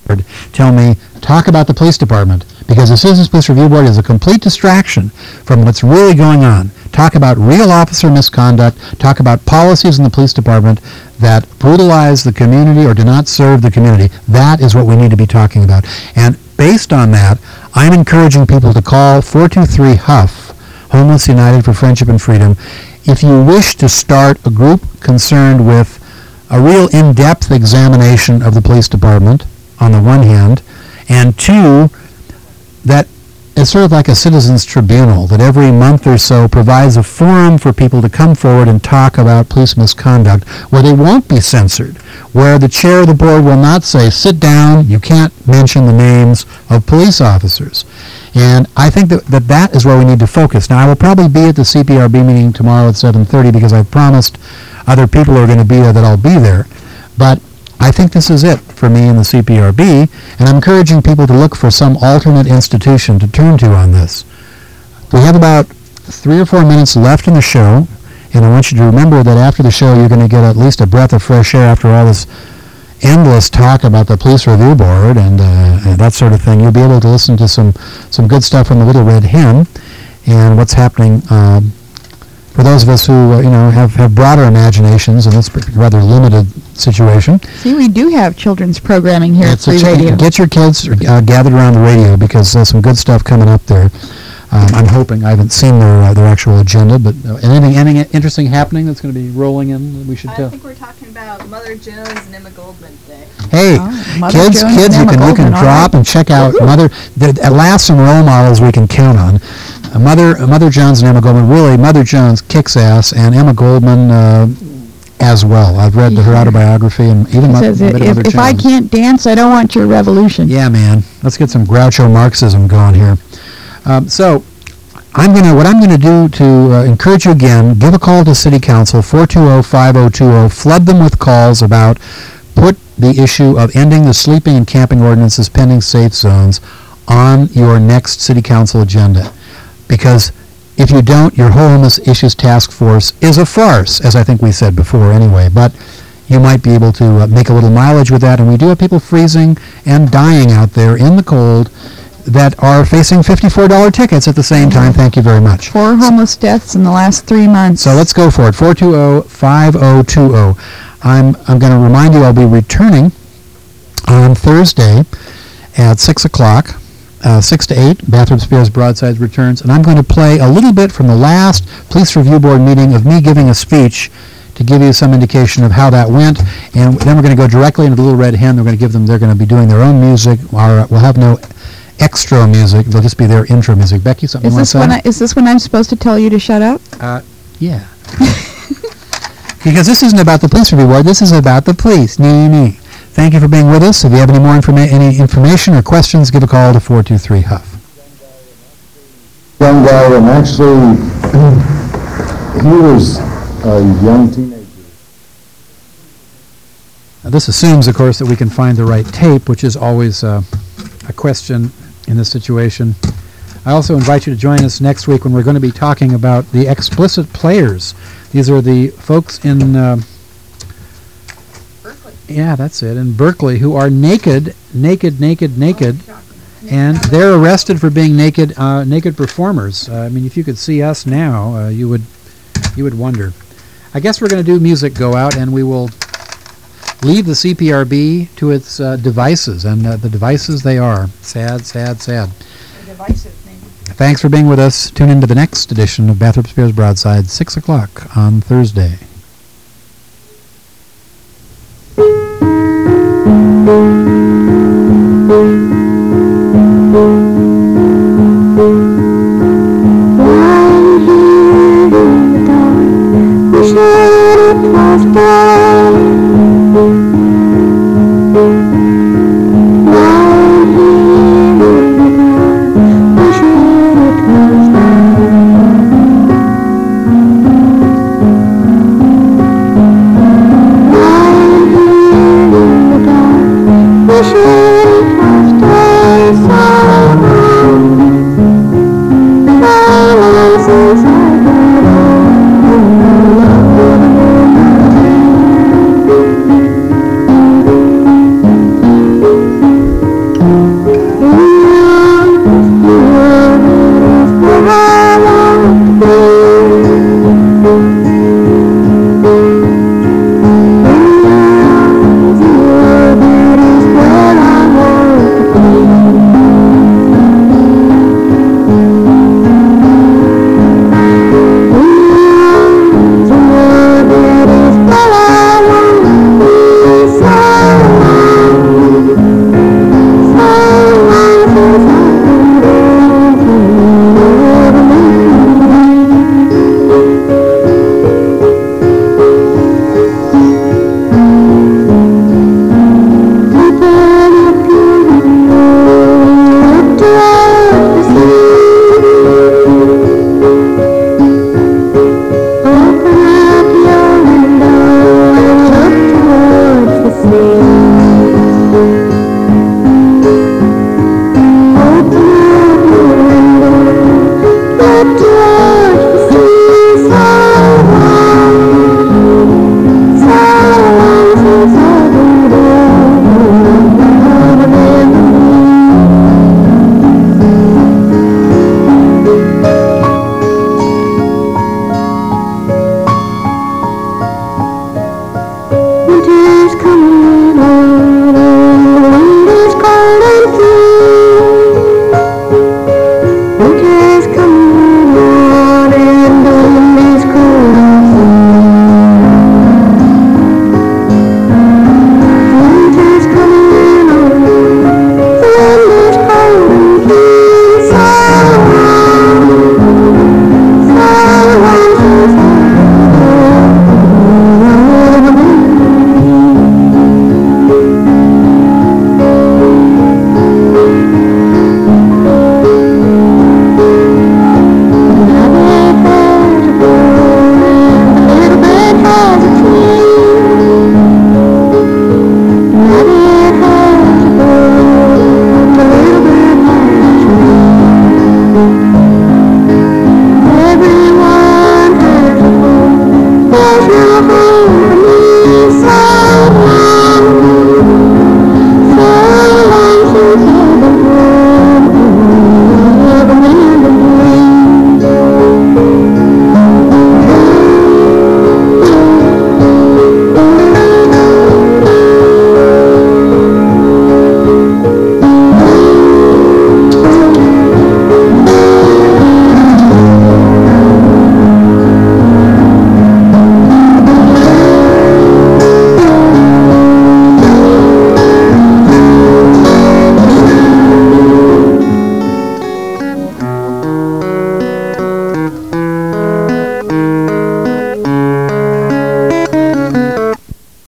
tell me, talk about the police department, because the Citizens Police Review Board is a complete distraction from what's really going on. Talk about real officer misconduct, talk about policies in the police department that brutalize the community or do not serve the community. That is what we need to be talking about. And based on that, I'm encouraging people to call 423-HUF, Homeless United for Friendship and Freedom, if you wish to start a group concerned with a real in-depth examination of the police department, on the one hand, and two, that it's sort of like a citizens tribunal that every month or so provides a forum for people to come forward and talk about police misconduct where they won't be censored, where the chair of the board will not say, sit down, you can't mention the names of police officers. And I think that is where we need to focus. Now, I will probably be at the CPRB meeting tomorrow at 7:30 because I've promised other people who are going to be there that I'll be there. But I think this is it for me in the CPRB, and I'm encouraging people to look for some alternate institution to turn to on this. We have about 3 or 4 minutes left in the show, and I want you to remember that after the show you're going to get at least a breath of fresh air after all this endless talk about the Police Review Board and that sort of thing. You'll be able to listen to some good stuff from the Little Red Hen and what's happening for those of us who have broader imaginations in this rather limited situation. See, we do have children's programming here at Free Radio. Get your kids gathered around the radio because there's some good stuff coming up there. I'm hoping. I haven't seen their actual agenda, but anything interesting happening that's going to be rolling in that we should tell? I think we're talking about Mother Jones and Emma Goldman today. Hey, kids, you can drop and check out at last some role models we can count on. Mother Jones and Emma Goldman. Really, Mother Jones kicks ass, and Emma Goldman as well. I've read her autobiography, and even Mother Jones. If I can't dance, I don't want your revolution. Yeah, man. Let's get some Groucho Marxism going here. So, what I'm going to do to encourage you again, give a call to City Council, 420-5020. Flood them with calls about put the issue of ending the sleeping and camping ordinances pending safe zones on your next City Council agenda. Because if you don't, your Homeless Issues Task Force is a farce, as I think we said before anyway. But you might be able to make a little mileage with that. And we do have people freezing and dying out there in the cold that are facing $54 tickets at the same time. Thank you very much. 4 homeless deaths in the last 3 months. So let's go for it. 420-5020. I'm going to remind you I'll be returning on Thursday at 6 o'clock. 6 to 8, Bathroom Spears Broadsides returns, and I'm going to play a little bit from the last Police Review Board meeting of me giving a speech to give you some indication of how that went, and then we're going to go directly into the Little Red Hen. They're going to be doing their own music. We'll have no extra music. It'll just be their intro music. Becky, something you want to say? Is this when I'm supposed to tell you to shut up? Yeah. Because this isn't about the Police Review Board. This is about the police. Nee. Thank you for being with us. If you have any more any information or questions, give a call to 423-HUF. Young guy, and actually, he was a young teenager. Now, this assumes, of course, that we can find the right tape, which is always a question in this situation. I also invite you to join us next week when we're going to be talking about the explicit players. These are the folks in yeah, that's it, in Berkeley, who are naked, and they're arrested for being naked performers. I mean, if you could see us now, you would wonder. I guess we're going to do Music Go Out, and we will leave the CPRB to its devices, and the devices they are. Sad. The divisive thing. Thanks for being with us. Tune in to the next edition of Bathroom Spears Broadside, 6 o'clock on Thursday. Wish that it was